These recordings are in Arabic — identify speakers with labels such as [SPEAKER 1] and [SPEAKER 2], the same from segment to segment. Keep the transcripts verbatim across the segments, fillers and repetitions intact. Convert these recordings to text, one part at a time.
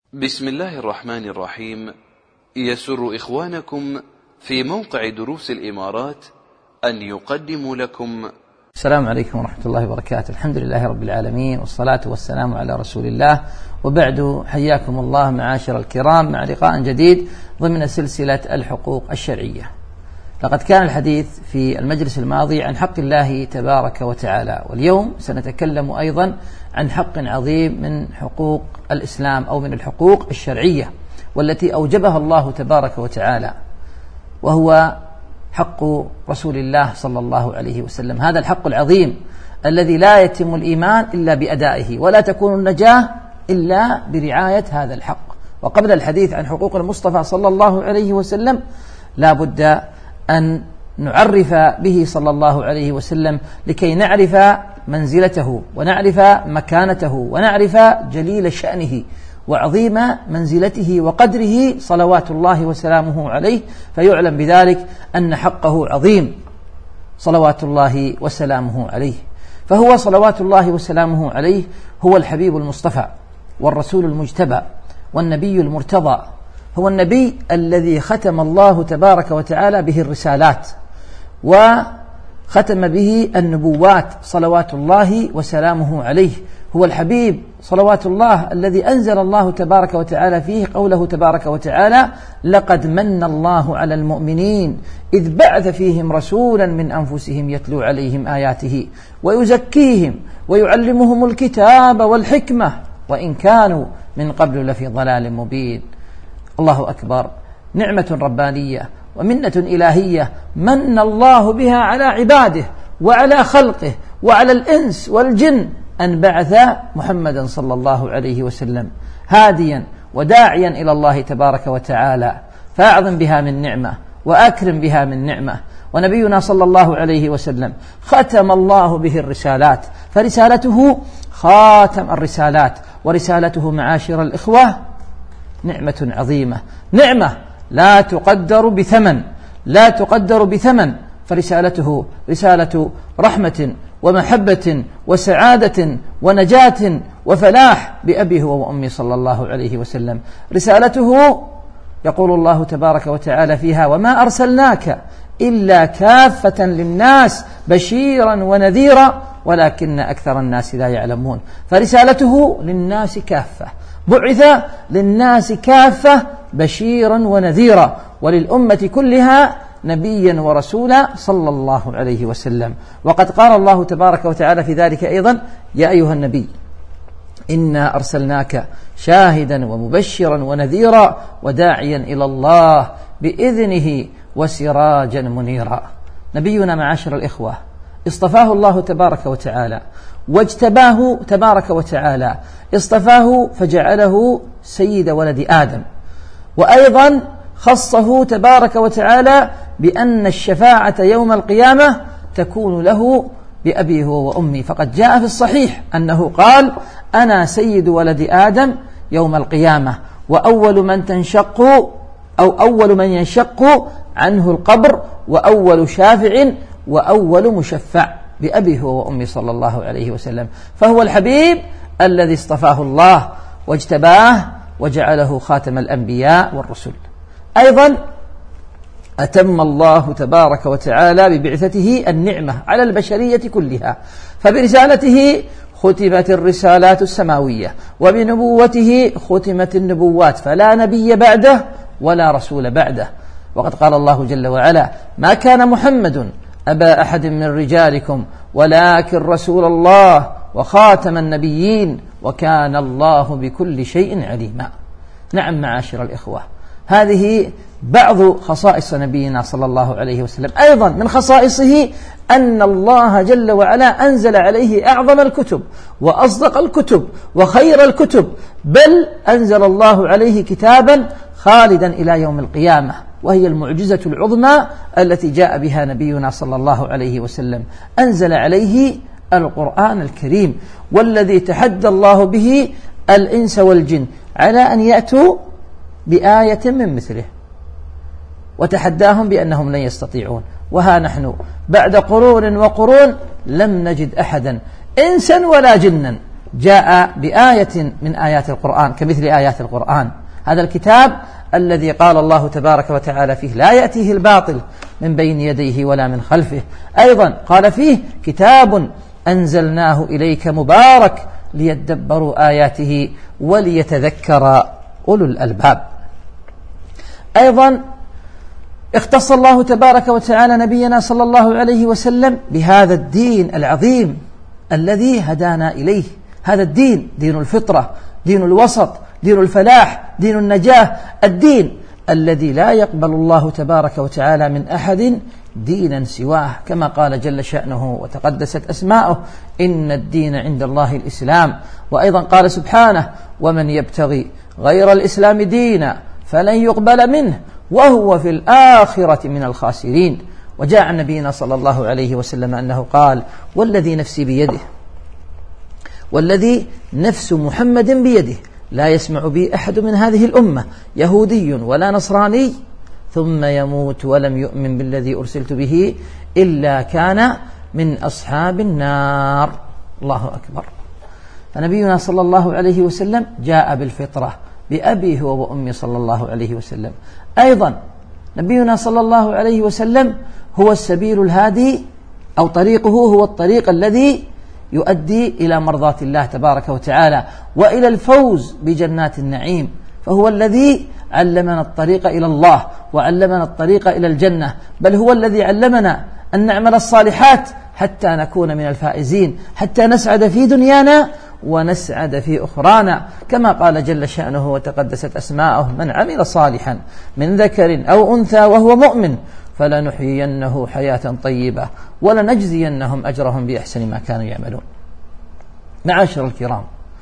[SPEAKER 1] بسم الله الرحمن الرحيم. يسر إخوانكم في موقع دروس الإمارات أن يقدموا لكم.
[SPEAKER 2] السلام عليكم ورحمة الله وبركاته. الحمد لله رب العالمين، والصلاة والسلام على رسول الله، وبعد، حياكم الله معاشر الكرام مع لقاء جديد ضمن سلسلة الحقوق الشرعية. لقد كان الحديث في المجلس الماضي عن حق الله تبارك وتعالى، واليوم سنتكلم أيضا عن حق عظيم من حقوق الإسلام أو من الحقوق الشرعية والتي أوجبها الله تبارك وتعالى، وهو حق رسول الله صلى الله عليه وسلم. هذا الحق العظيم الذي لا يتم الإيمان إلا بأدائه، ولا تكون النجاة إلا برعاية هذا الحق. وقبل الحديث عن حقوق المصطفى صلى الله عليه وسلم لا بد أن نعرف به صلى الله عليه وسلم لكي نعرف منزلته ونعرف مكانته ونعرف جليل شأنه وعظيم منزلته وقدره صلوات الله وسلامه عليه، فيعلم بذلك أن حقه عظيم صلوات الله وسلامه عليه. فهو صلوات الله وسلامه عليه هو الحبيب المصطفى والرسول المجتبى والنبي المرتضى. هو النبي الذي ختم الله تبارك وتعالى به الرسالات وختم به النبوات صلوات الله وسلامه عليه. هو الحبيب صلوات الله الذي أنزل الله تبارك وتعالى فيه قوله تبارك وتعالى: لقد من الله على المؤمنين إذ بعث فيهم رسولا من أنفسهم يتلو عليهم آياته ويزكيهم ويعلمهم الكتاب والحكمة وإن كانوا من قبل لفي ضلال مبين. الله أكبر، نعمة ربانية ومنة إلهية من الله بها على عباده وعلى خلقه وعلى الإنس والجن، أن بعث محمدا صلى الله عليه وسلم هاديا وداعيا إلى الله تبارك وتعالى، فأعظم بها من نعمة وأكرم بها من نعمة. ونبينا صلى الله عليه وسلم ختم الله به الرسالات، فرسالته خاتم الرسالات، ورسالته معاشر الإخوة نعمة عظيمة، نعمة لا تقدر بثمن، لا تقدر بثمن. فرسالته رسالة رحمة ومحبة وسعادة ونجاة وفلاح بأبيه وأمي صلى الله عليه وسلم. رسالته يقول الله تبارك وتعالى فيها: وما أرسلناك إلا كافة للناس بشيرا ونذيرا ولكن أكثر الناس لا يعلمون. فرسالته للناس كافة، بعث للناس كافة بشيرا ونذيرا، وللأمة كلها نبيا ورسولا صلى الله عليه وسلم. وقد قال الله تبارك وتعالى في ذلك أيضا: يا أيها النبي إنا أرسلناك شاهدا ومبشرا ونذيرا وداعيا إلى الله بإذنه وسراجا منيرا. نبينا معاشر الإخوة اصطفاه الله تبارك وتعالى واجتباه تبارك وتعالى، اصطفاه فجعله سيد ولد آدم، وأيضا خصه تبارك وتعالى بأن الشفاعة يوم القيامة تكون له بأبيه وأمي. فقد جاء في الصحيح أنه قال: أنا سيد ولد آدم يوم القيامة، وأول من تنشق أو أول من ينشق عنه القبر، وأول شافع وأول مشفع بأبيه وأمي صلى الله عليه وسلم. فهو الحبيب الذي اصطفاه الله واجتباه وجعله خاتم الأنبياء والرسل. أيضا أتم الله تبارك وتعالى ببعثته النعمة على البشرية كلها، فبرسالته ختمت الرسالات السماوية، وبنبوته ختمت النبوات، فلا نبي بعده ولا رسول بعده. وقد قال الله جل وعلا: ما كان محمد أبا أحد من رجالكم ولكن رسول الله وخاتم النبيين وكان الله بكل شيء عليما. نعم معاشر الإخوة، هذه بعض خصائص نبينا صلى الله عليه وسلم. أيضا من خصائصه أن الله جل وعلا أنزل عليه أعظم الكتب وأصدق الكتب وخير الكتب، بل أنزل الله عليه كتابا خالدا إلى يوم القيامة، وهي المعجزة العظمى التي جاء بها نبينا صلى الله عليه وسلم. أنزل عليه القرآن الكريم، والذي تحدى الله به الإنس والجن على أن يأتوا بآية من مثله، وتحداهم بأنهم لن يستطيعون. وها نحن بعد قرون وقرون لم نجد أحدا إنسا ولا جنا جاء بآية من آيات القرآن كمثل آيات القرآن. هذا الكتاب الذي قال الله تبارك وتعالى فيه لا يأتيه الباطل من بين يديه ولا من خلفه. أيضا قال فيه كتاب أنزلناه إليك مبارك ليدبروا آياته وليتذكر أولو الألباب. أيضا اختص الله تبارك وتعالى نبينا صلى الله عليه وسلم بهذا الدين العظيم الذي هدانا إليه. هذا الدين دين الفطرة، دين الوسط، دين الفلاح، دين النجاة، الدين الذي لا يقبل الله تبارك وتعالى من أحد دينا سواه، كما قال جل شأنه وتقدست أسماؤه إن الدين عند الله الإسلام. وأيضا قال سبحانه ومن يبتغي غير الإسلام دينا فلن يقبل منه وهو في الآخرة من الخاسرين. وجاء عن نبينا صلى الله عليه وسلم أنه قال والذي نفسي بيده والذي نفس محمد بيده لا يسمع بي أحد من هذه الأمة يهودي ولا نصراني ثم يموت ولم يؤمن بالذي أرسلت به إلا كان من أصحاب النار. الله أكبر. فنبينا صلى الله عليه وسلم جاء بالفطرة بأبيه وأمي صلى الله عليه وسلم. أيضا نبينا صلى الله عليه وسلم هو السبيل الهادي أو طريقه هو الطريق الذي يؤدي إلى مرضاة الله تبارك وتعالى وإلى الفوز بجنات النعيم. فهو الذي علمنا الطريق إلى الله وعلمنا الطريق إلى الجنة، بل هو الذي علمنا أن نعمل الصالحات حتى نكون من الفائزين، حتى نسعد في دنيانا ونسعد في أخرانا، كما قال جل شأنه وتقدست أسماؤه من عمل صالحا من ذكر أو أنثى وهو مؤمن فلنحيينه حياة طيبة ولنجزينهم أجرهم بأحسن ما كانوا يعملون. معاشر الكرام،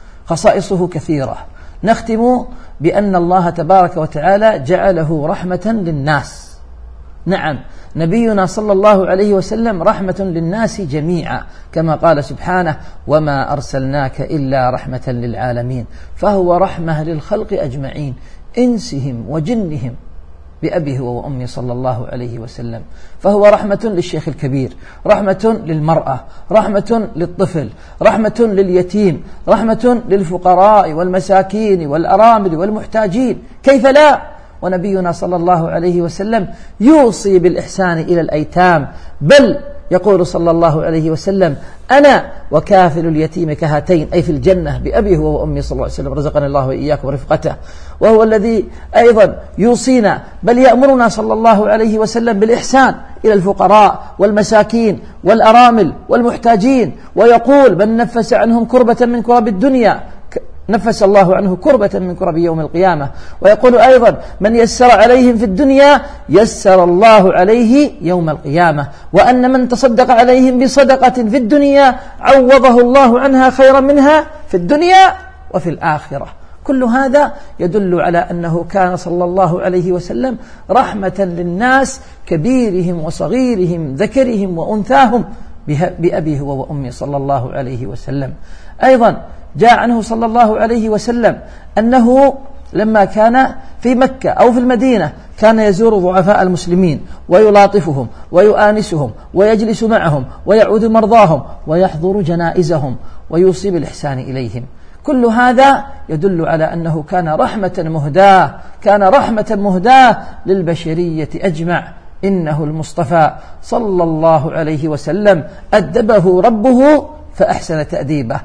[SPEAKER 2] خصائصه كثيرة. نختم بأن الله تبارك وتعالى جعله رحمة للناس. نعم، نبينا صلى الله عليه وسلم رحمة للناس جميعا، كما قال سبحانه وما أرسلناك إلا رحمة للعالمين. فهو رحمة للخلق أجمعين إنسهم وجنهم بأبيه وأمي صلى الله عليه وسلم. فهو رحمة للشيخ الكبير، رحمة للمرأة، رحمة للطفل، رحمة لليتيم، رحمة للفقراء والمساكين والأرامل والمحتاجين، كيف لا؟ ونبينا صلى الله عليه وسلم يوصي بالإحسان إلى الأيتام، بل يقول صلى الله عليه وسلم أنا وكافل اليتيم كهاتين، أي في الجنة بأبيه وأمي صلى الله عليه وسلم، رزقنا الله وإياكم رفقته. وهو الذي أيضا يوصينا بل يأمرنا صلى الله عليه وسلم بالإحسان إلى الفقراء والمساكين والأرامل والمحتاجين، ويقول من نفس عنهم كربة من كرب الدنيا نفس الله عنه كربة من كرب يوم القيامة. ويقول أيضا من يسر عليهم في الدنيا يسر الله عليه يوم القيامة، وأن من تصدق عليهم بصدقة في الدنيا عوضه الله عنها خيرا منها في الدنيا وفي الآخرة. كل هذا يدل على أنه كان صلى الله عليه وسلم رحمة للناس كبيرهم وصغيرهم ذكرهم وأنثاهم بأبيه وأمه صلى الله عليه وسلم. أيضا جاء عنه صلى الله عليه وسلم أنه لما كان في مكة أو في المدينة كان يزور ضعفاء المسلمين ويلاطفهم ويؤانسهم ويجلس معهم ويعود مرضاهم ويحضر جنائزهم ويوصي بالإحسان إليهم. كل هذا يدل على أنه كان رحمة مهداة، كان رحمة مهداة للبشرية أجمع. إنه المصطفى صلى الله عليه وسلم أدبه ربه فأحسن تأديبه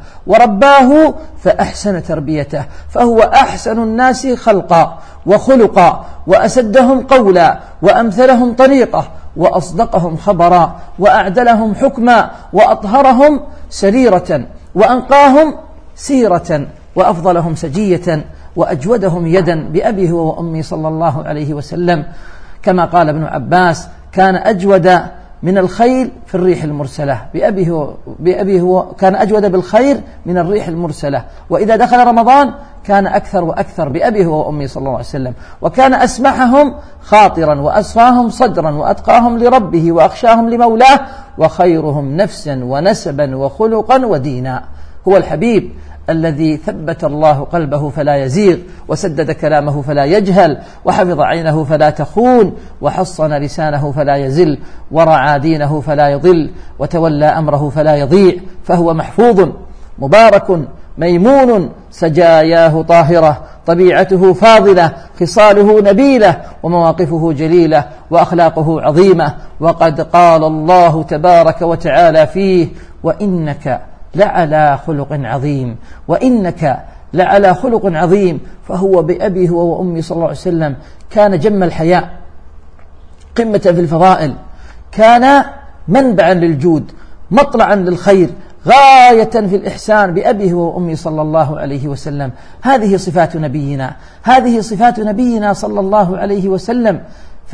[SPEAKER 2] ورباه فأحسن تربيته، فهو أحسن الناس خلقا وخلقا وأسدهم قولا وأمثلهم طريقة وأصدقهم خبرا وأعدلهم حكما وأطهرهم سريرة وأنقاهم سيرة وأفضلهم سجية وأجودهم يدا بأبيه وأمي صلى الله عليه وسلم. كما قال ابن عباس كان أجود من الخيل في الريح المرسلة، بأبيه, بأبيه كان أجود بالخير من الريح المرسلة. وإذا دخل رمضان كان أكثر وأكثر بأبيه وأمي صلى الله عليه وسلم. وكان أسمحهم خاطرا وأصفاهم صدرا وأتقاهم لربه وأخشاهم لمولاه وخيرهم نفسا ونسبا وخلقا ودينا. هو الحبيب الذي ثبت الله قلبه فلا يزيغ، وسدد كلامه فلا يجهل، وحفظ عينه فلا تخون، وحصن لسانه فلا يزل، ورعى دينه فلا يضل، وتولى أمره فلا يضيع. فهو محفوظ مبارك ميمون سجاياه طاهرة طبيعته فاضلة خصاله نبيلة ومواقفه جليلة وأخلاقه عظيمة. وقد قال الله تبارك وتعالى فيه: وإنك لعلى خلق عظيم، وإنك لعلى خلق عظيم. فهو بأبيه هو وأمي صلى الله عليه وسلم كان جم الحياء، قمة في الفضائل، كان منبعا للجود، مطلعا للخير، غاية في الإحسان بأبيه وأمي صلى الله عليه وسلم. هذه صفات نبينا، هذه صفات نبينا صلى الله عليه وسلم.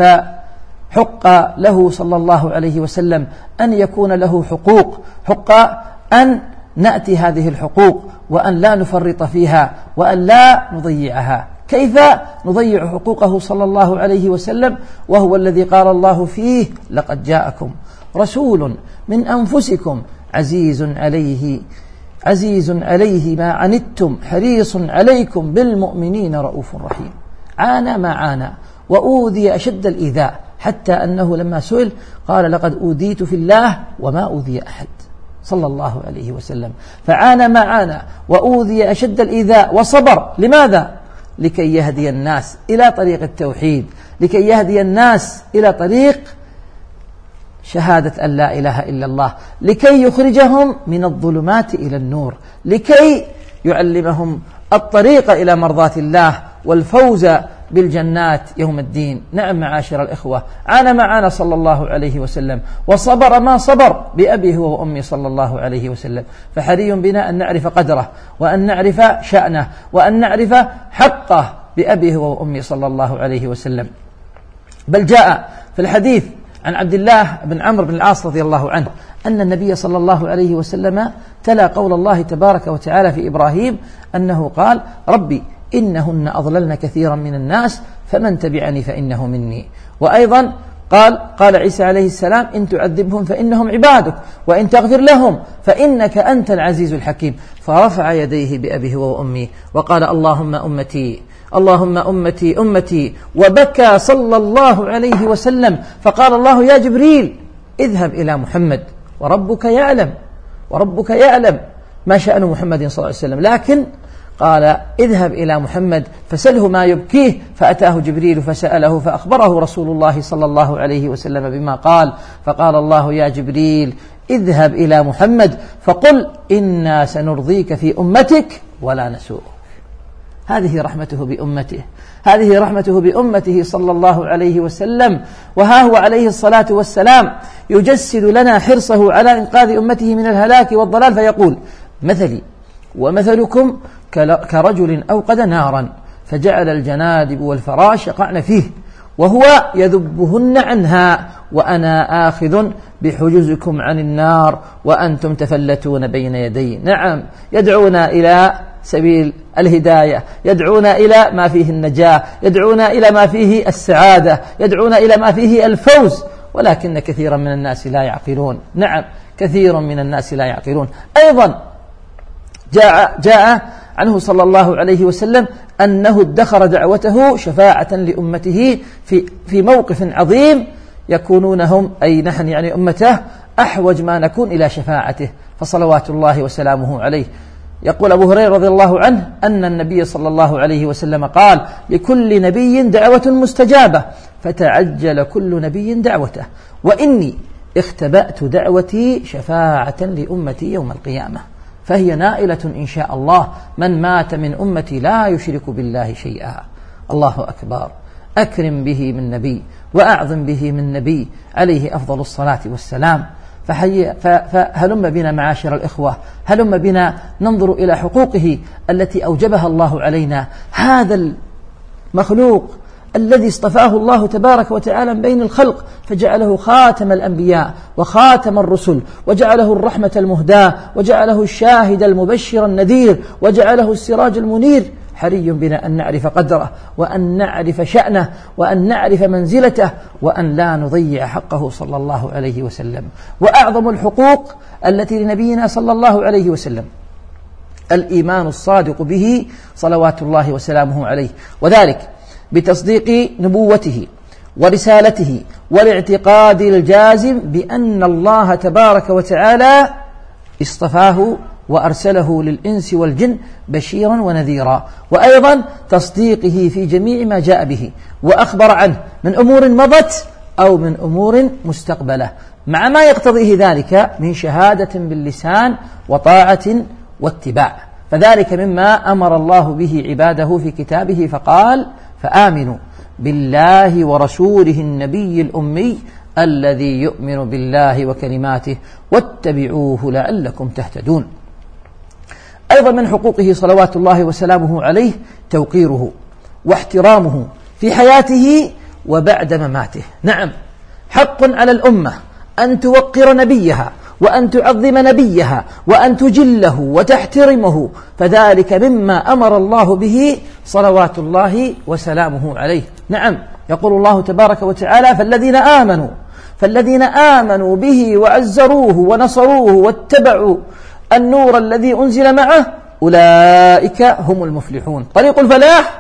[SPEAKER 2] فحق له صلى الله عليه وسلم أن يكون له حقوق، حق أن نأتي هذه الحقوق وأن لا نفرط فيها وأن لا نضيعها. كيف نضيع حقوقه صلى الله عليه وسلم وهو الذي قال الله فيه: لقد جاءكم رسول من أنفسكم عزيز عليه عزيز عليه ما عنتم حريص عليكم بالمؤمنين رؤوف رحيم. عانى ما عانى وأوذي أشد الإيذاء، حتى أنه لما سئل قال: لقد أوذيت في الله وما أوذي أحد، صلى الله عليه وسلم. فعانى ما عانى وأوذي أشد الإيذاء وصبر. لماذا؟ لكي يهدي الناس إلى طريق التوحيد، لكي يهدي الناس إلى طريق شهادة أن لا إله إلا الله، لكي يخرجهم من الظلمات إلى النور، لكي يعلمهم الطريق إلى مرضاة الله والفوز بالجنات يوم الدين. نعم معاشر الإخوة، عانى ما عانى صلى الله عليه وسلم وصبر ما صبر بأبيه وأمي صلى الله عليه وسلم. فحري بنا أن نعرف قدره وأن نعرف شأنه وأن نعرف حقه بأبيه وأمي صلى الله عليه وسلم. بل جاء في الحديث عن عبد الله بن عمرو بن العاص رضي الله عنه أن النبي صلى الله عليه وسلم تلا قول الله تبارك وتعالى في إبراهيم أنه قال: ربي إنهن أضللن كثيرا من الناس فمن تبعني فإنه مني. وأيضا قال قال عيسى عليه السلام: إن تعذبهم فإنهم عبادك وإن تغفر لهم فإنك أنت العزيز الحكيم. فرفع يديه بأبيه وأمي وقال: اللهم أمتي اللهم أمتي أمتي، وبكى صلى الله عليه وسلم. فقال الله: يا جبريل اذهب إلى محمد وربك يعلم وربك يعلم ما شأن محمد صلى الله عليه وسلم، لكن قال: اذهب إلى محمد فسله ما يبكيه. فأتاه جبريل فسأله فأخبره رسول الله صلى الله عليه وسلم بما قال. فقال الله: يا جبريل اذهب إلى محمد فقل إنا سنرضيك في أمتك ولا نسوءك. هذه رحمته بأمته، هذه رحمته بأمته صلى الله عليه وسلم. وها هو عليه الصلاة والسلام يجسد لنا حرصه على إنقاذ أمته من الهلاك والضلال، فيقول: مثلي ومثلكم كرجل أوقد نارا فجعل الجنادب والفراش يقعن فيه وهو يذبهن عنها، وأنا آخذ بحجزكم عن النار وأنتم تفلتون بين يدي. نعم، يدعونا إلى سبيل الهداية، يدعونا إلى ما فيه النجاة، يدعونا إلى ما فيه السعادة، يدعونا إلى ما فيه الفوز، ولكن كثيرا من الناس لا يعقلون. نعم، كثير من الناس لا يعقلون. أيضا جاء, جاء عنه صلى الله عليه وسلم أنه ادخر دعوته شفاعة لأمته في, في موقف عظيم يكونون هم أي نحن يعني أمته أحوج ما نكون إلى شفاعته، فصلوات الله وسلامه عليه. يقول أبو هريرة رضي الله عنه أن النبي صلى الله عليه وسلم قال: لكل نبي دعوة مستجابة فتعجل كل نبي دعوته، وإني اختبأت دعوتي شفاعة لأمتي يوم القيامة، فهي نائلة إن شاء الله من مات من أمتي لا يشرك بالله شيئا. الله أكبر، أكرم به من نبي وأعظم به من نبي عليه أفضل الصلاة والسلام. فهلم بنا معاشر الإخوة، هلم بنا ننظر إلى حقوقه التي أوجبها الله علينا. هذا المخلوق الذي اصطفاه الله تبارك وتعالى من بين الخلق فجعله خاتم الأنبياء وخاتم الرسل، وجعله الرحمة المهداة، وجعله الشاهد المبشر النذير، وجعله السراج المنير. حري بنا أن نعرف قدره وأن نعرف شأنه وأن نعرف منزلته وأن لا نضيع حقه صلى الله عليه وسلم. وأعظم الحقوق التي لنبينا صلى الله عليه وسلم الإيمان الصادق به صلوات الله وسلامه عليه، وذلك بتصديق نبوته ورسالته والاعتقاد الجازم بأن الله تبارك وتعالى اصطفاه وأرسله للإنس والجن بشيرا ونذيرا، وأيضا تصديقه في جميع ما جاء به وأخبر عنه من أمور مضت أو من أمور مستقبلة، مع ما يقتضيه ذلك من شهادة باللسان وطاعة واتباع. فذلك مما أمر الله به عباده في كتابه فقال: فآمنوا بالله ورسوله النبي الأمي الذي يؤمن بالله وكلماته واتبعوه لعلكم تهتدون. أيضا من حقوقه صلوات الله وسلامه عليه توقيره واحترامه في حياته وبعد مماته. نعم، حق على الأمة أن توقر نبيها وأن تعظم نبيها وأن تجله وتحترمه، فذلك مما أمر الله به صلوات الله وسلامه عليه. نعم، يقول الله تبارك وتعالى: فالذين آمنوا فالذين آمنوا به وعزروه ونصروه واتبعوا النور الذي أنزل معه أولئك هم المفلحون. طريق الفلاح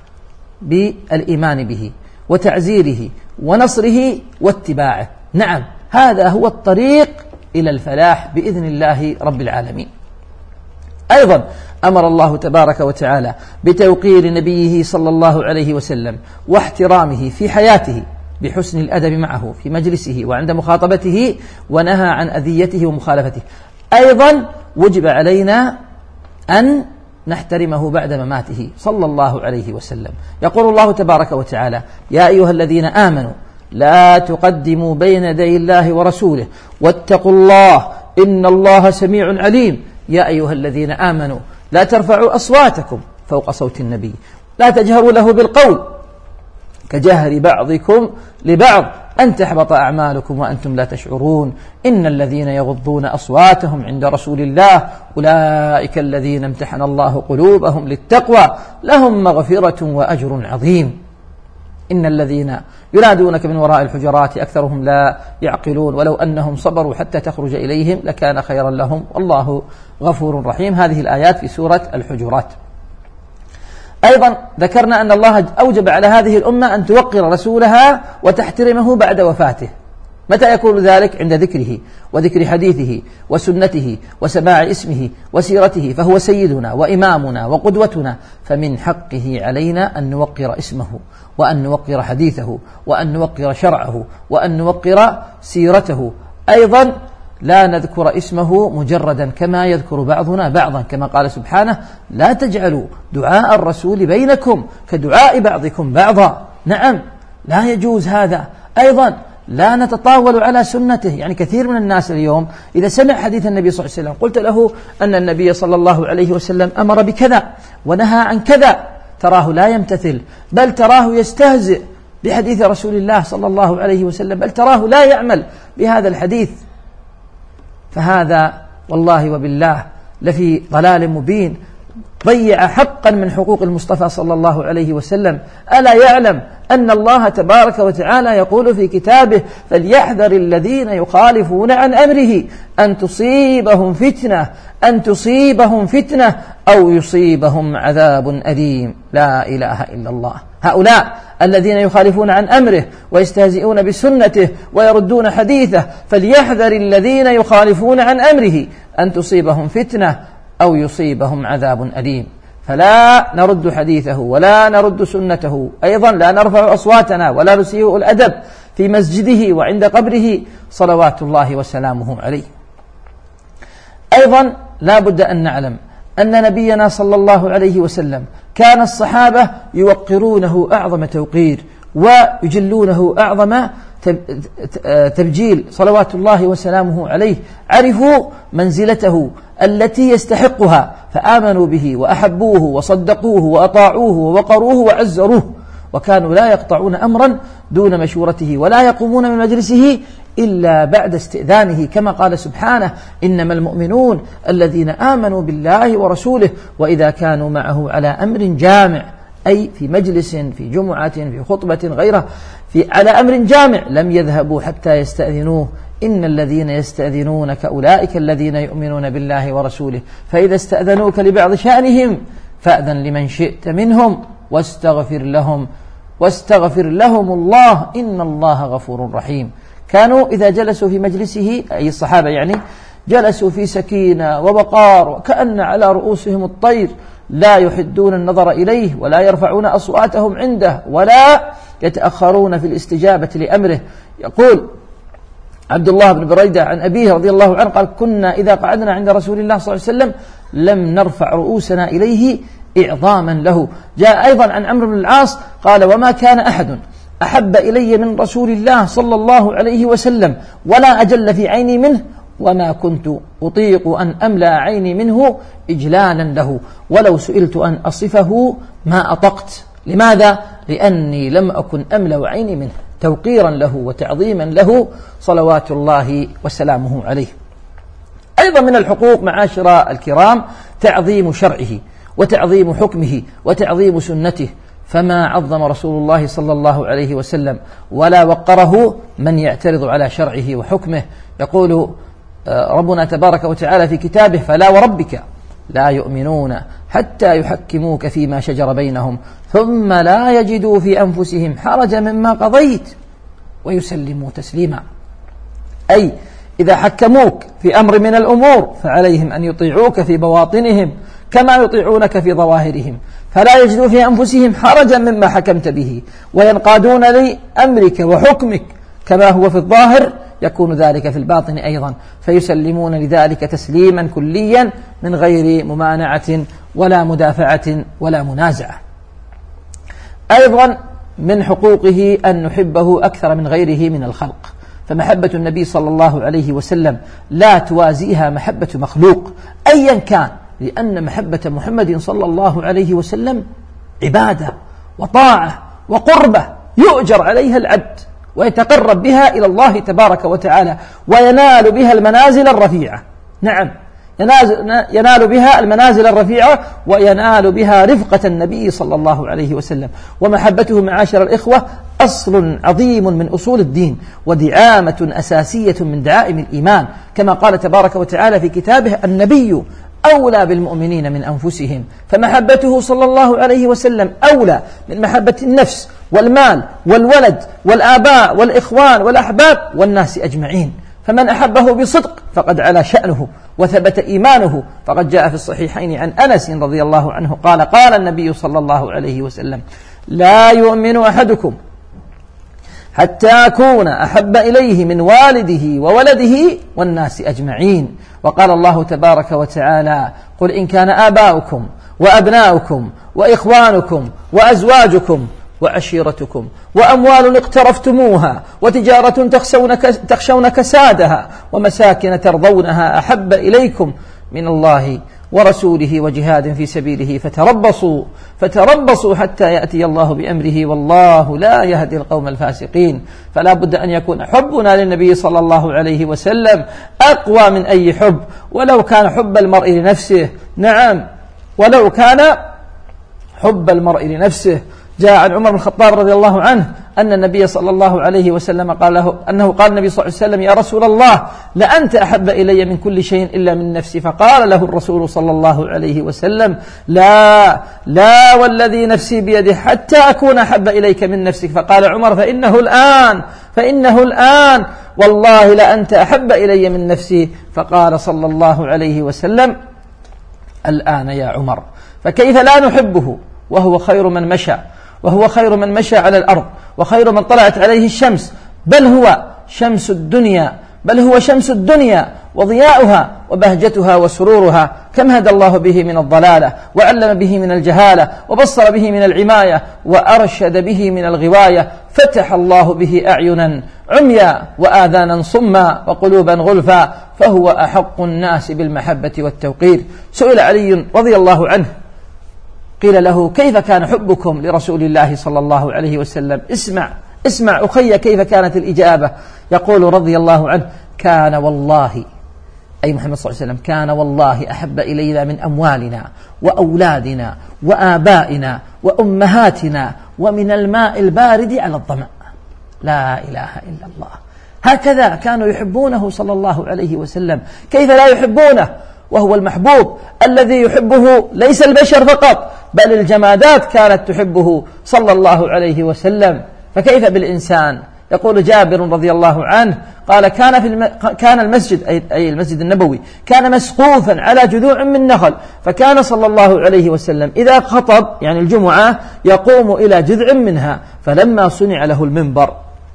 [SPEAKER 2] بالإيمان به وتعزيره ونصره واتباعه. نعم، هذا هو الطريق إلى الفلاح بإذن الله رب العالمين. أيضا أمر الله تبارك وتعالى بتوقير نبيه صلى الله عليه وسلم واحترامه في حياته بحسن الأدب معه في مجلسه وعند مخاطبته، ونهى عن أذيته ومخالفته. أيضا وجب علينا أن نحترمه بعد مماته صلى الله عليه وسلم. يقول الله تبارك وتعالى: يا أيها الذين آمنوا لا تقدموا بين يدي الله ورسوله واتقوا الله إن الله سميع عليم. يا أيها الذين آمنوا لا ترفعوا أصواتكم فوق صوت النبي، لا تجهروا له بالقول كجهر بعضكم لبعض أن تحبط أعمالكم وأنتم لا تشعرون. إن الذين يغضون أصواتهم عند رسول الله أولئك الذين امتحن الله قلوبهم للتقوى لهم مغفرة وأجر عظيم. إن الذين ينادونك من وراء الحجرات أكثرهم لا يعقلون ولو أنهم صبروا حتى تخرج إليهم لكان خيرا لهم والله غفور رحيم. هذه الآيات في سورة الحجرات. أيضا ذكرنا أن الله أوجب على هذه الأمة أن توقر رسولها وتحترمه بعد وفاته. متى يكون ذلك؟ عند ذكره وذكر حديثه وسنته وسماع اسمه وسيرته، فهو سيدنا وإمامنا وقدوتنا، فمن حقه علينا أن نوقر اسمه وأن نوقر حديثه وأن نوقر شرعه وأن نوقر سيرته. أيضا لا نذكر اسمه مجردا كما يذكر بعضنا بعضا، كما قال سبحانه: لا تجعلوا دعاء الرسول بينكم كدعاء بعضكم بعضا. نعم، لا يجوز هذا. أيضا لا نتطاول على سنته، يعني كثير من الناس اليوم إذا سمع حديث النبي صلى الله عليه وسلم قلت له أن النبي صلى الله عليه وسلم أمر بكذا ونهى عن كذا، تراه لا يمتثل، بل تراه يستهزئ بحديث رسول الله صلى الله عليه وسلم، بل تراه لا يعمل بهذا الحديث. فهذا والله وبالله لفي ضلال مبين، ضيع حقا من حقوق المصطفى صلى الله عليه وسلم. ألا يعلم أن الله تبارك وتعالى يقول في كتابه: فليحذر الذين يخالفون عن أمره أن تصيبهم فتنة أن تصيبهم فتنة أو يصيبهم عذاب أليم. لا إله إلا الله. هؤلاء الذين يخالفون عن أمره ويستهزئون بسنته ويردون حديثه، فليحذر الذين يخالفون عن أمره أن تصيبهم فتنة أو يصيبهم عذاب أليم. فلا نرد حديثه ولا نرد سنته. أيضا لا نرفع أصواتنا ولا نسيء الأدب في مسجده وعند قبره صلوات الله وسلامه عليه. أيضا لا بد أن نعلم أن نبينا صلى الله عليه وسلم كان الصحابة يوقرونه أعظم توقير ويجلونه أعظم تبجيل صلوات الله وسلامه عليه. عرفوا منزلته التي يستحقها فآمنوا به وأحبوه وصدقوه وأطاعوه ووقروه وعزروه، وكانوا لا يقطعون أمرا دون مشورته ولا يقومون من مجلسه إلا بعد استئذانه، كما قال سبحانه: إنما المؤمنون الذين آمنوا بالله ورسوله وإذا كانوا معه على أمر جامع، أي في مجلس في جمعة في خطبة غيره في على أمر جامع لم يذهبوا حتى يستأذنوه. إن الذين يستأذنونك أولئك الذين يؤمنون بالله ورسوله فإذا استأذنوك لبعض شأنهم فأذن لمن شئت منهم واستغفر لهم واستغفر لهم الله إن الله غفور رحيم. كانوا إذا جلسوا في مجلسه أي الصحابة يعني جلسوا في سكينة ووقار وكأن على رؤوسهم الطير، لا يحدون النظر إليه ولا يرفعون أصواتهم عنده ولا يتأخرون في الاستجابة لأمره. يقول عبد الله بن بريدة عن أبيه رضي الله عنه قال: كنا إذا قعدنا عند رسول الله صلى الله عليه وسلم لم نرفع رؤوسنا إليه إعظاما له. جاء أيضا عن عمرو بن العاص قال: وما كان أحد أحب إلي من رسول الله صلى الله عليه وسلم ولا أجل في عيني منه، وما كنت أطيق أن أملأ عيني منه إجلالا له، ولو سئلت أن أصفه ما أطقت. لماذا؟ لأني لم أكن أملأ عيني منه توقيرا له وتعظيما له صلوات الله وسلامه عليه. أيضا من الحقوق معاشر الكرام تعظيم شرعه وتعظيم حكمه وتعظيم سنته، فما عظم رسول الله صلى الله عليه وسلم ولا وقره من يعترض على شرعه وحكمه. يقول ربنا تبارك وتعالى في كتابه: فلا وربك لا يؤمنون حتى يحكموك فيما شجر بينهم ثم لا يجدوا في أنفسهم حرجا مما قضيت ويسلموا تسليما. أي إذا حكموك في أمر من الأمور فعليهم أن يطيعوك في بواطنهم كما يطيعونك في ظواهرهم، فلا يجدوا في أنفسهم حرجا مما حكمت به وينقادون لأمرك وحكمك كما هو في الظاهر، يكون ذلك في الباطن أيضا، فيسلمون لذلك تسليما كليا من غير ممانعة ولا مدافعة ولا منازعة. أيضا من حقوقه أن نحبه أكثر من غيره من الخلق، فمحبة النبي صلى الله عليه وسلم لا توازيها محبة مخلوق أيا كان، لأن محبة محمد صلى الله عليه وسلم عبادة وطاعة وقربة يؤجر عليها العبد ويتقرب بها إلى الله تبارك وتعالى وينال بها المنازل الرفيعة. نعم، ينال بها المنازل الرفيعة وينال بها رفقة النبي صلى الله عليه وسلم. ومحبته معاشر الإخوة أصل عظيم من أصول الدين ودعامة أساسية من دعائم الإيمان، كما قال تبارك وتعالى في كتابه: النبي أولى بالمؤمنين من أنفسهم. فمحبته صلى الله عليه وسلم أولى من محبة النفس والمال والولد والآباء والإخوان والأحباب والناس أجمعين. فمن أحبه بصدق فقد علا شأنه وثبت إيمانه، فقد جاء في الصحيحين عن أنس رضي الله عنه قال: قال النبي صلى الله عليه وسلم: لا يؤمن أحدكم حتى أكون أحب إليه من والده وولده والناس أجمعين. وقال الله تبارك وتعالى: قل إن كان آباؤكم وأبناؤكم وإخوانكم وأزواجكم وعشيرتكم وأموال اقترفتموها وتجارة تخشون كسادها ومساكن ترضونها أحب إليكم من الله ورسوله وجهاد في سبيله فتربصوا فتربصوا حتى يأتي الله بأمره والله لا يهدي القوم الفاسقين. فلا بد أن يكون حبنا للنبي صلى الله عليه وسلم أقوى من أي حب، ولو كان حب المرء لنفسه. نعم، ولو كان حب المرء لنفسه. جاء عن عمر بن الخطاب رضي الله عنه أن النبي صلى الله عليه وسلم قال له أنه قال النبي صلى الله عليه وسلم: يا رسول الله، لأنت أحب إلي من كل شيء إلا من نفسي. فقال له الرسول صلى الله عليه وسلم: لا لا والذي نفسي بيده حتى أكون أحب إليك من نفسك. فقال عمر: فإنه الآن فإنه الآن والله لأنت أحب إلي من نفسي. فقال صلى الله عليه وسلم: الآن يا عمر. فكيف لا نحبه وهو خير من مشى وهو خير من مشى على الأرض وخير من طلعت عليه الشمس، بل هو شمس الدنيا بل هو شمس الدنيا وضياؤها وبهجتها وسرورها. كم هدى الله به من الضلالة وعلم به من الجهالة وبصر به من العماية وأرشد به من الغواية. فتح الله به أعينا عميا وآذانا صما وقلوبا غلفا، فهو أحق الناس بالمحبة والتوقير. سئل علي رضي الله عنه قيل له: كيف كان حبكم لرسول الله صلى الله عليه وسلم؟ اسمع اسمع أخي كيف كانت الإجابة. يقول رضي الله عنه: كان والله، أي محمد صلى الله عليه وسلم، كان والله أحب إلينا من أموالنا وأولادنا وآبائنا وأمهاتنا ومن الماء البارد على الظمأ. لا إله إلا الله. هكذا كانوا يحبونه صلى الله عليه وسلم. كيف لا يحبونه وهو المحبوب الذي يحبه ليس البشر فقط بل الجمادات كانت تحبه صلى الله عليه وسلم، فكيف بالإنسان؟ يقول جابر رضي الله عنه قال كان في الم... كان المسجد أي المسجد النبوي كان مسقوفا على جذوع من نخل، فكان صلى الله عليه وسلم إذا خطب يعني الجمعة يقوم إلى جذع منها، فلما صنع له المنبر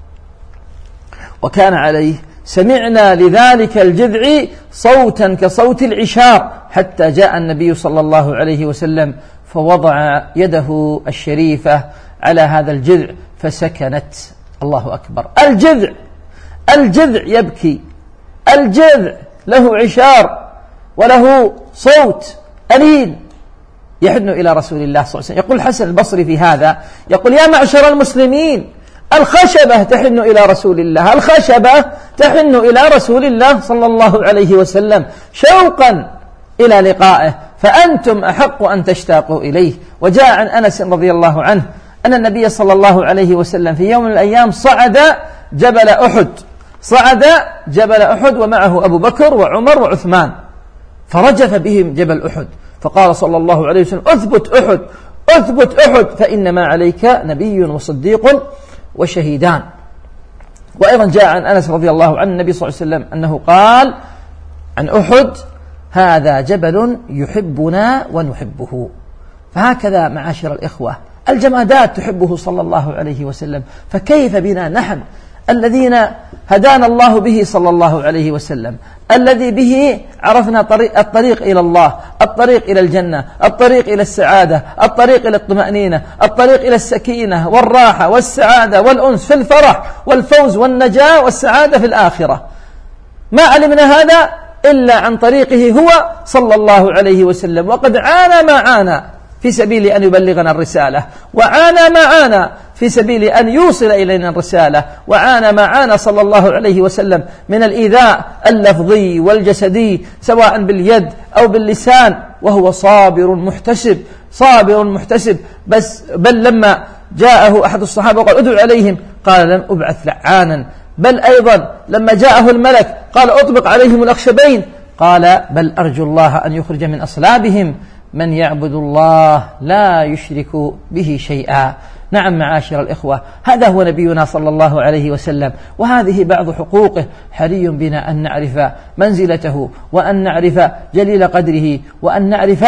[SPEAKER 2] وكان عليه سمعنا لذلك الجذع صوتا كصوت العشار، حتى جاء النبي صلى الله عليه وسلم فوضع يده الشريفة على هذا الجذع فسكنت. الله أكبر. الجذع الجذع يبكي، الجذع له عشار وله صوت ألين يحن إلى رسول الله صلى الله عليه وسلم. يقول الحسن البصري في هذا، يقول يا معشر المسلمين الخشبة تحن إلى رسول الله، الخشبة تحن إلى رسول الله صلى الله عليه وسلم شوقا إلى لقائه، فأنتم أحق أن تشتاقوا إليه. وجاء عن أنس رضي الله عنه أن النبي صلى الله عليه وسلم في يوم من الأيام صعد جبل أحد، صعد جبل أحد ومعه أبو بكر وعمر وعثمان، فرجف بهم جبل أحد، فقال صلى الله عليه وسلم أثبت أحد أثبت أحد فإنما عليك نبي وصديق وشهيدان. وأيضا جاء عن أنس رضي الله عنه النبي صلى الله عليه وسلم أنه قال عن أحد هذا جبل يحبنا ونحبه. فهكذا معاشر الإخوة الجمادات تحبه صلى الله عليه وسلم، فكيف بنا نحن الذين هدانا الله به صلى الله عليه وسلم، الذي به عرفنا طريق الطريق إلى الله، الطريق إلى الجنة، الطريق إلى السعادة، الطريق إلى الطمأنينة، الطريق إلى السكينة والراحة والسعادة والأنس في الفرح والفوز والنجاة والسعادة في الآخرة. ما علمنا هذا إلا عن طريقه هو صلى الله عليه وسلم، وقد عانى ما عانى في سبيل أن يبلغنا الرسالة، وعانى ما عانى في سبيل أن يوصل إلينا الرسالة، وعانى ما عانى صلى الله عليه وسلم من الإيذاء اللفظي والجسدي سواء باليد أو باللسان، وهو صابر محتسب صابر محتسب. بس بل لما جاءه أحد الصحابة وقال ادعو عليهم قال لن أبعث لعانا، بل أيضا لما جاءه الملك قال أطبق عليهم الأخشبين قال بل أرجو الله أن يخرج من أصلابهم من يعبد الله لا يشرك به شيئا. نعم معاشر الإخوة، هذا هو نبينا صلى الله عليه وسلم، وهذه بعض حقوقه، حري بنا أن نعرف منزلته وأن نعرف جليل قدره وأن نعرف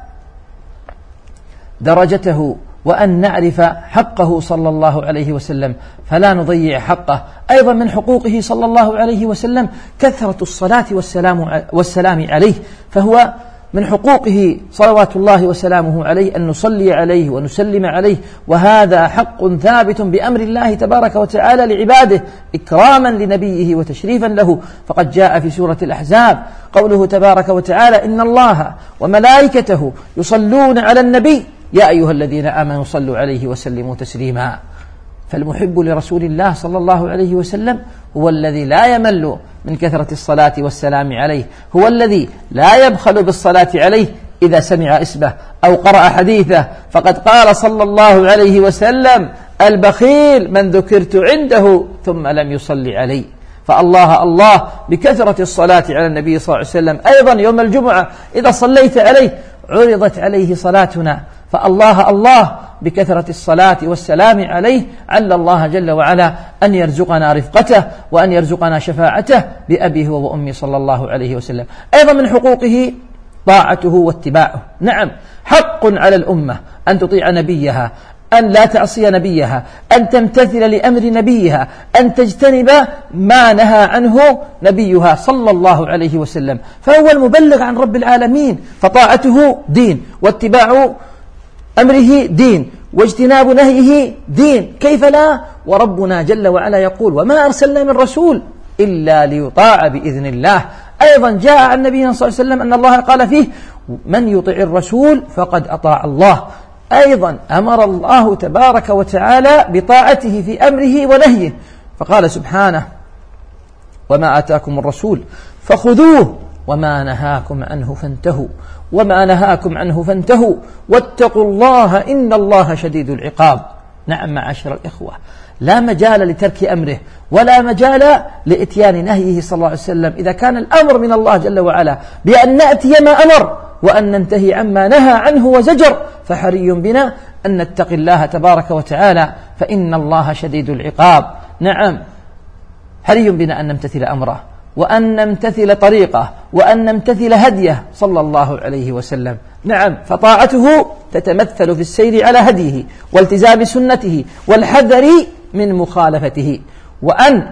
[SPEAKER 2] درجته وأن نعرف حقه صلى الله عليه وسلم فلا نضيع حقه. أيضا من حقوقه صلى الله عليه وسلم كثرة الصلاة والسلام, والسلام عليه، فهو من حقوقه صلوات الله وسلامه عليه أن نصلي عليه ونسلم عليه، وهذا حق ثابت بأمر الله تبارك وتعالى لعباده إكراما لنبيه وتشريفا له. فقد جاء في سورة الأحزاب قوله تبارك وتعالى إن الله وملائكته يصلون على النبي يا أيها الذين آمنوا صلوا عليه وسلموا تسليما. فالمحب لرسول الله صلى الله عليه وسلم هو الذي لا يمل من كثرة الصلاة والسلام عليه، هو الذي لا يبخل بالصلاة عليه إذا سمع اسمه أو قرأ حديثه، فقد قال صلى الله عليه وسلم البخيل من ذكرت عنده ثم لم يصلي عليه. فالله الله بكثرة الصلاة على النبي صلى الله عليه وسلم. أيضا يوم الجمعة إذا صليت عليه عرضت عليه صلاتنا، فالله الله بكثرة الصلاة والسلام عليه، عل الله جل وعلا أن يرزقنا رفقته وأن يرزقنا شفاعته بأبيه وأمي صلى الله عليه وسلم. أيضا من حقوقه طاعته واتباعه. نعم حق على الأمة أن تطيع نبيها، أن لا تعصي نبيها، أن تمتثل لأمر نبيها، أن تجتنب ما نهى عنه نبيها صلى الله عليه وسلم، فهو المبلغ عن رب العالمين، فطاعته دين، واتباع أمره دين، واجتناب نهيه دين، كيف لا؟ وربنا جل وعلا يقول وما أرسلنا من رسول إلا ليطاع بإذن الله. أيضا جاء عن نبينا صلى الله عليه وسلم أن الله قال فيه من يطع الرسول فقد أطاع الله. أيضا أمر الله تبارك وتعالى بطاعته في أمره ونهيه، فقال سبحانه وما آتاكم الرسول فخذوه وما نهاكم عنه فانتهوا وما نهاكم عنه فانتهوا واتقوا الله إن الله شديد العقاب. نعم معاشر الإخوة، لا مجال لترك أمره ولا مجال لإتيان نهيه صلى الله عليه وسلم إذا كان الأمر من الله جل وعلا بأن نأتي ما أمر وأن ننتهي عما نهى عنه وزجر، فحري بنا أن نتقي الله تبارك وتعالى فإن الله شديد العقاب. نعم، حري بنا أن نمتثل أمره وأن نمتثل طريقه وأن نمتثل هديه صلى الله عليه وسلم. نعم، فطاعته تتمثل في السير على هديه والتزام سنته والحذر من مخالفته، وأن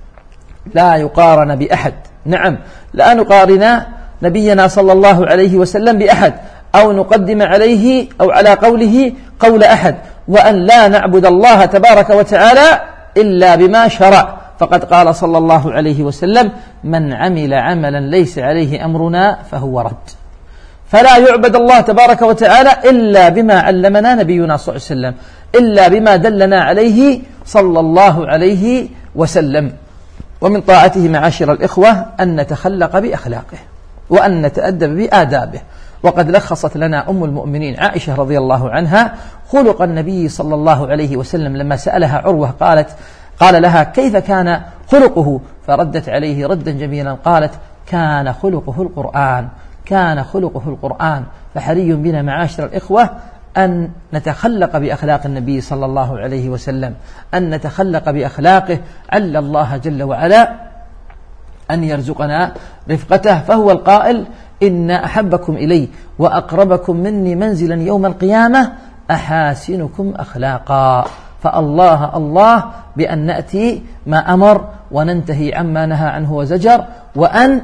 [SPEAKER 2] لا يقارن بأحد. نعم، لا نقارن نبينا صلى الله عليه وسلم بأحد أو نقدم عليه أو على قوله قول أحد، وأن لا نعبد الله تبارك وتعالى إلا بما شرع، فقد قال صلى الله عليه وسلم: من عمل عملا ليس عليه أمرنا فهو رد. فلا يعبد الله تبارك وتعالى إلا بما علمنا نبينا صلى الله عليه وسلم، إلا بما دلنا عليه صلى الله عليه وسلم. ومن طاعته معاشر الإخوة أن نتخلق بأخلاقه وأن نتأدب بآدابه. وقد لخصت لنا أم المؤمنين عائشة رضي الله عنها خلق النبي صلى الله عليه وسلم لما سألها عروة، قالت قال لها: كيف كان خلقه؟ فردت عليه ردا جميلا، قالت: كان خلقه القرآن، كان خلقه القرآن. فحري بنا معاشر الإخوة أن نتخلق بأخلاق النبي صلى الله عليه وسلم، أن نتخلق بأخلاقه، عل الله جل وعلا أن يرزقنا رفقته، فهو القائل: إن أحبكم إلي وأقربكم مني منزلا يوم القيامة أحاسنكم أخلاقا. فالله الله بأن نأتي ما أمر وننتهي عما نهى عنه وزجر، وأن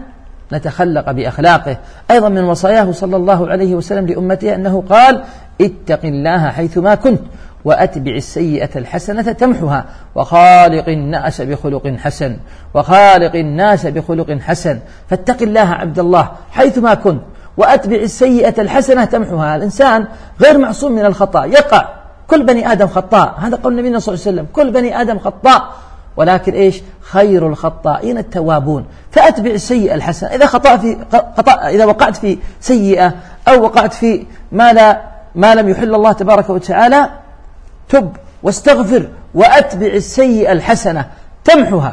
[SPEAKER 2] نتخلق بأخلاقه. أيضا من وصاياه صلى الله عليه وسلم لأمته أنه قال: اتق الله حيثما كنت وأتبع السيئة الحسنة تمحها وخالق الناس بخلق حسن، وخالق الناس بخلق حسن. فاتق الله عبد الله حيثما كنت وأتبع السيئة الحسنة تمحها. الإنسان غير معصوم من الخطأ، يقع، كل بني آدم خطاء، هذا قول نبينا صلى الله عليه وسلم: كل بني آدم خطاء، ولكن إيش؟ خير الخطائين التوابون. فأتبع السيئة الحسنة. إذا خطأ في خطأ إذا وقعت في سيئة أو وقعت في ما لا ما لم يحل الله تبارك وتعالى، تب واستغفر وأتبع السيئة الحسنة تمحها.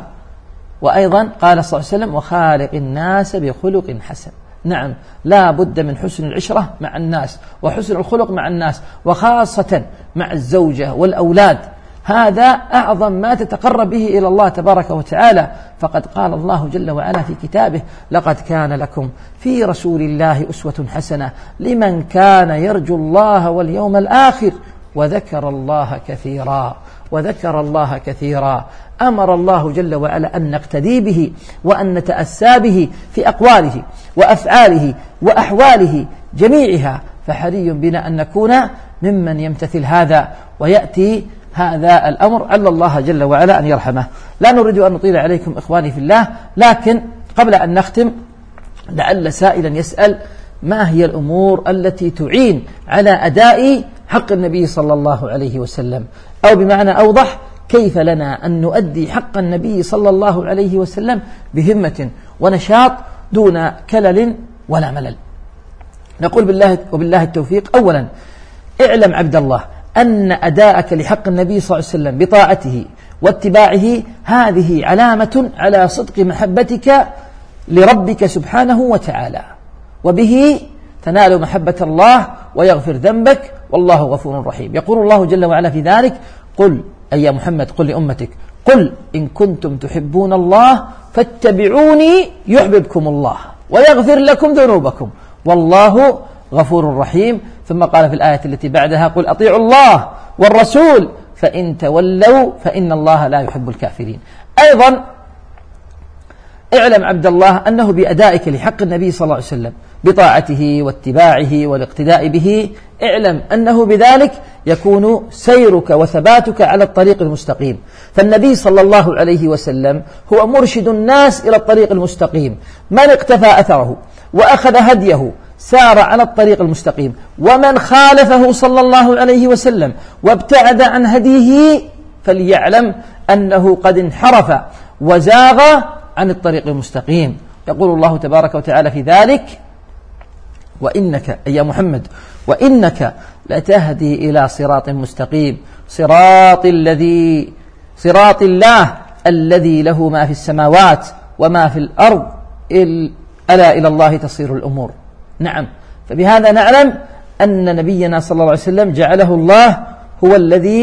[SPEAKER 2] وأيضا قال صلى الله عليه وسلم: وخالق الناس بخلق حسن. نعم، لا بد من حسن العشرة مع الناس وحسن الخلق مع الناس، وخاصة مع الزوجة والأولاد. هذا أعظم ما تتقرب به إلى الله تبارك وتعالى. فقد قال الله جل وعلا في كتابه: لقد كان لكم في رسول الله أسوة حسنة لمن كان يرجو الله واليوم الآخر وذكر الله كثيرا وذكر الله كثيرا. أمر الله جل وعلا أن نقتدي به وأن نتأسى به في أقواله وأفعاله وأحواله جميعها. فحري بنا أن نكون ممن يمتثل هذا ويأتي هذا الأمر، عل الله جل وعلا أن يرحمه. لا نريد أن نطيل عليكم إخواني في الله، لكن قبل أن نختم لعل سائلا يسأل: ما هي الأمور التي تعين على أداء حق النبي صلى الله عليه وسلم؟ أو بمعنى أوضح: كيف لنا أن نؤدي حق النبي صلى الله عليه وسلم بهمة ونشاط دون كلل ولا ملل؟ نقول بالله وبالله التوفيق: أولا، اعلم عبد الله أن أداءك لحق النبي صلى الله عليه وسلم بطاعته واتباعه هذه علامة على صدق محبتك لربك سبحانه وتعالى، وبه تنال محبة الله ويغفر ذنبك، والله غفور رحيم. يقول الله جل وعلا في ذلك: قل أي يا محمد قل لأمتك: قل إن كنتم تحبون الله فاتبعوني يحببكم الله ويغفر لكم ذنوبكم والله غفور رحيم. ثم قال في الآية التي بعدها: قل أطيعوا الله والرسول فإن تولوا فإن الله لا يحب الكافرين. أيضا اعلم عبد الله أنه بأدائك لحق النبي صلى الله عليه وسلم بطاعته واتباعه والاقتداء به، اعلم أنه بذلك يكون سيرك وثباتك على الطريق المستقيم. فالنبي صلى الله عليه وسلم هو مرشد الناس إلى الطريق المستقيم. من اقتفى أثره وأخذ هديه سار على الطريق المستقيم، ومن خالفه صلى الله عليه وسلم وابتعد عن هديه فليعلم أنه قد انحرف وزاغ عن الطريق المستقيم. يقول الله تبارك وتعالى في ذلك: وإنك أي محمد وإنك لتهدي إلى صراط مستقيم صراط الذي صراط الله الذي له ما في السماوات وما في الأرض ألا إلى الله تصير الأمور. نعم، فبهذا نعلم أن نبينا صلى الله عليه وسلم جعله الله هو الذي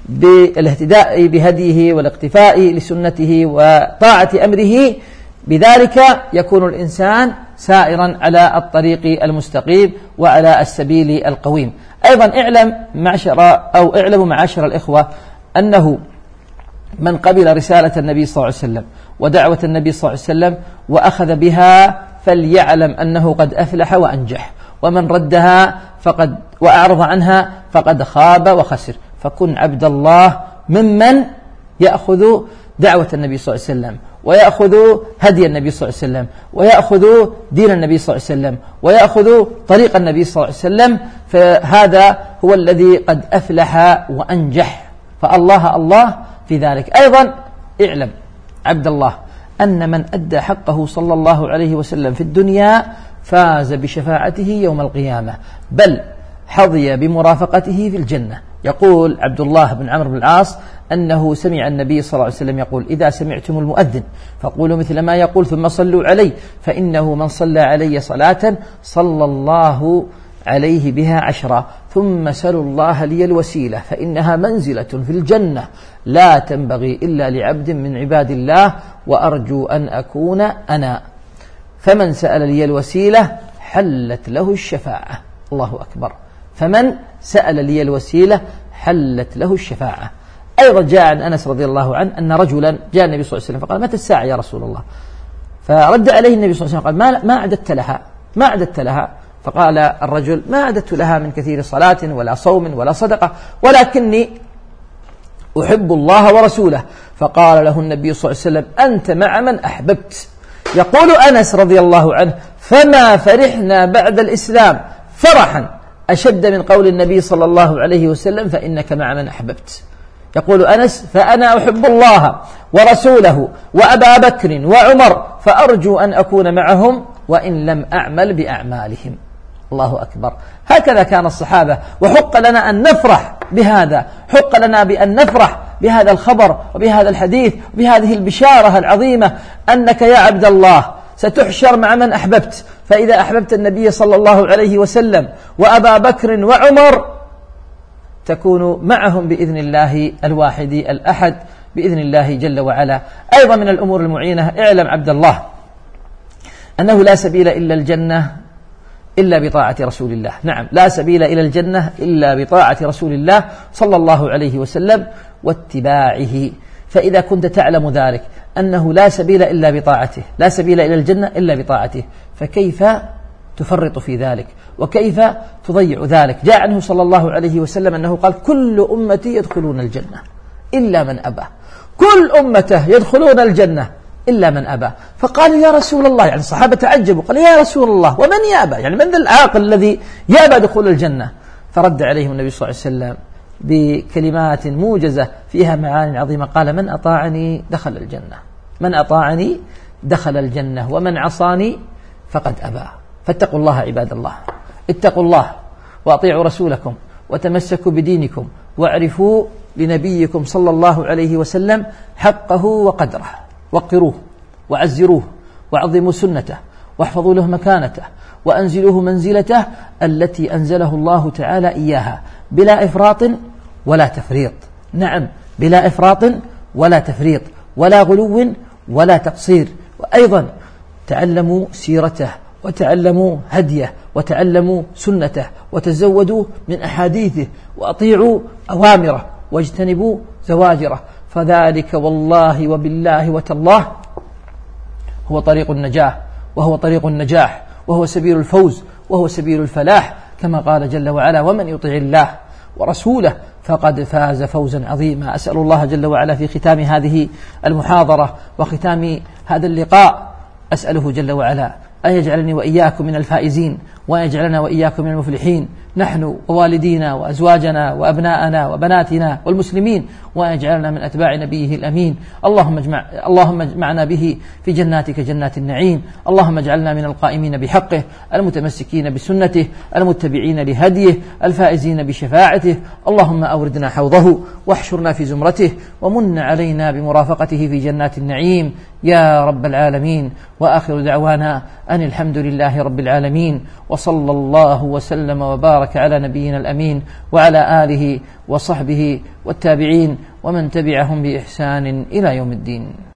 [SPEAKER 2] بالاهتداء بهديه والاقتفاء لسنته وطاعة أمره، بذلك يكون الإنسان سائرا على الطريق المستقيم وعلى السبيل القويم. أيضا اعلم معشر أو اعلموا معاشر الإخوة أنه من قبل رسالة النبي صلى الله عليه وسلم ودعوة النبي صلى الله عليه وسلم وأخذ بها فليعلم أنه قد أفلح وأنجح، ومن ردها فقد وأعرض عنها فقد خاب وخسر. فكن عبد الله ممن يأخذ دعوة النبي صلى الله عليه وسلم ويأخذ هدي النبي صلى الله عليه وسلم ويأخذ دين النبي صلى الله عليه وسلم ويأخذ طريق النبي صلى الله عليه وسلم، فهذا هو الذي قد أفلح وأنجح. فالله الله في ذلك. أيضا اعلم عبد الله أن من أدى حقه صلى الله عليه وسلم في الدنيا فاز بشفاعته يوم القيامة، بل حظي بمرافقته في الجنة. يقول عبد الله بن عمرو بن العاص أنه سمع النبي صلى الله عليه وسلم يقول: إذا سمعتم المؤذن فقولوا مثل ما يقول ثم صلوا عليه، فإنه من صلى علي صلاة صلى الله عليه بها عشرا، ثم سلوا الله لي الوسيلة فإنها منزلة في الجنة لا تنبغي إلا لعبد من عباد الله، وأرجو أن أكون أنا. فمن سأل لي الوسيلة حلت له الشفاعة. الله أكبر. فمن سأل لي الوسيلة حلت له الشفاعة. أيضا جاء عن أنس رضي الله عنه أن رجلا جاء النبي صلى الله عليه وسلم فقال: متى الساعة يا رسول الله؟ فرد عليه النبي صلى الله عليه وسلم قال: ما, ما أعددت لها ما أعددت لها فقال الرجل: ما أعددت لها من كثير صلاة ولا صوم ولا صدقة، ولكني أحب الله ورسوله. فقال له النبي صلى الله عليه وسلم: أنت مع من أحببت. يقول أنس رضي الله عنه: فما فرحنا بعد الإسلام فرحا أشد من قول النبي صلى الله عليه وسلم: فإنك مع من أحببت. يقول أنس: فأنا أحب الله ورسوله وأبا بكر وعمر، فأرجو أن أكون معهم وإن لم أعمل بأعمالهم. الله أكبر. هكذا كان الصحابة، وحق لنا أن نفرح بهذا، حق لنا بأن نفرح بهذا الخبر وبهذا الحديث وبهذه البشارة العظيمة أنك يا عبد الله ستحشر مع من أحببت. فإذا أحببت النبي صلى الله عليه وسلم وأبا بكر وعمر تكون معهم بإذن الله الواحد الأحد بإذن الله جل وعلا. أيضا من الأمور المعينة اعلم عبد الله أنه لا سبيل إلا الجنة إلا بطاعة رسول الله. نعم، لا سبيل إلى الجنة إلا بطاعة رسول الله صلى الله عليه وسلم واتباعه. فإذا كنت تعلم ذلك أنه لا سبيل إلا بطاعته، لا سبيل إلى الجنة إلا بطاعته، فكيف تفرط في ذلك وكيف تضيع ذلك؟ جاء عنه صلى الله عليه وسلم أنه قال: كل أمتي يدخلون الجنة إلا من أبى. كل أمته يدخلون الجنة إلا من أبى. فقالوا: يا رسول الله، يعني الصحابة تعجبوا، قال: يا رسول الله، ومن يأبى؟ يعني من ذا العاقل الذي يأبى دخول الجنة؟ فرد عليهم النبي صلى الله عليه وسلم بكلمات موجزة فيها معاني عظيمة. قال: من أطاعني دخل الجنة، من أطاعني دخل الجنة، ومن عصاني فقد أبى. فاتقوا الله عباد الله، اتقوا الله وأطيعوا رسولكم وتمسكوا بدينكم واعرفوا لنبيكم صلى الله عليه وسلم حقه وقدره، وقروه وعزروه وعظموا سنته واحفظوا له مكانته وأنزلوه منزلته التي أنزله الله تعالى إياها، بلا إفراط ولا تفريط. نعم، بلا إفراط ولا تفريط، ولا غلو ولا تقصير. وأيضا تعلموا سيرته وتعلموا هديه وتعلموا سنته وتزودوا من أحاديثه وأطيعوا أوامره واجتنبوا زواجره، فذلك والله وبالله وتالله هو طريق النجاة، وهو طريق النجاح، وهو سبيل الفوز، وهو سبيل الفلاح، كما قال جل وعلا: ومن يطع الله ورسوله فقد فاز فوزا عظيما. أسأل الله جل وعلا في ختام هذه المحاضرة وختام هذا اللقاء، أسأله جل وعلا أن يجعلني وإياكم من الفائزين، وأن يجعلنا وإياكم من المفلحين، نحن ووالدينا وأزواجنا وأبناءنا وبناتنا والمسلمين، وأن يجعلنا من أتباع نبيه الأمين. اللهم اجمع اللهم اجمعنا به في جناتك جنات النعيم. اللهم اجعلنا من القائمين بحقه، المتمسكين بسنته، المتبعين لهديه، الفائزين بشفاعته. اللهم أوردنا حوضه واحشرنا في زمرته، ومن علينا بمرافقته في جنات النعيم يا رب العالمين. وآخر دعوانا أن الحمد لله رب العالمين. وصلى الله وسلم وبارك على نبينا الأمين وعلى آله وصحبه والتابعين ومن تبعهم بإحسان إلى يوم الدين.